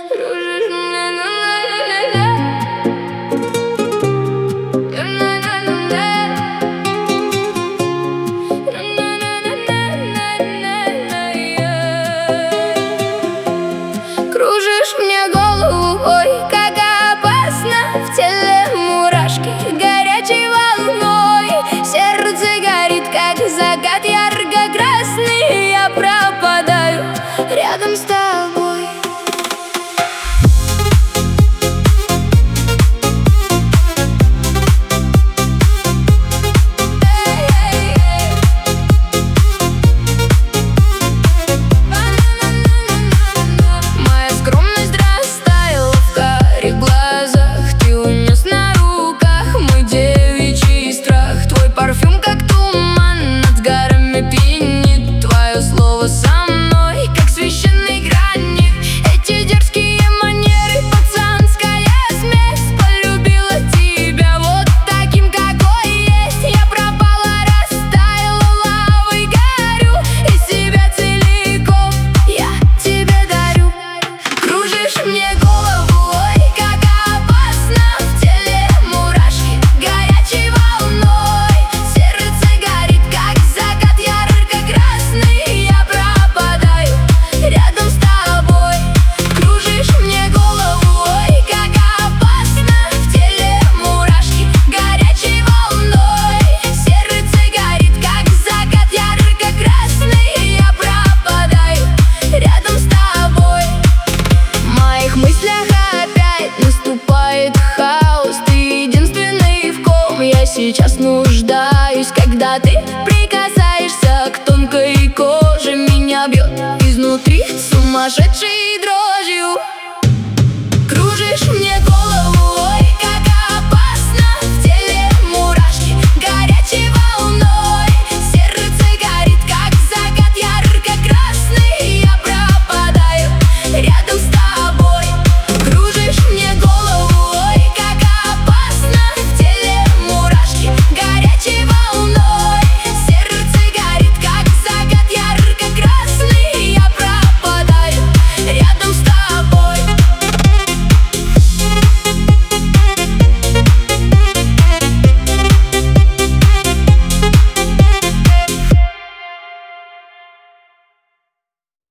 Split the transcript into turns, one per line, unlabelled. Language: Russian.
Кружишь мне голову, ой, как опасно. В теле мурашки горячей волной. Сердце горит, как закат ярко-красный. Я пропадаю рядом с тобой.
Со мной, как священный гранит. Эти дерзкие манеры, пацанская смесь. Полюбила тебя вот таким, какой есть. Я пропала, растаяла, лавой горю. И себя целиком я тебе дарю. Кружишь мне голову, ой, как опасно. В теле мурашки горячей волной. Сердце горит, как закат ярко-красный. Я пропадаю рядом с тобой. Кружишь мне голову, ой, как опасно. В теле мурашки горячей волной. Сердце горит, как закат ярко-красный. Я пропадаю рядом с тобой. В моих мыслях опять наступает хаос. Ты единственный, в ком я сейчас нуждаюсь. Когда ты прикасаешься к тонкой коже, меня бьет изнутри сумасшедшей дрожью. Кружишь мне голову.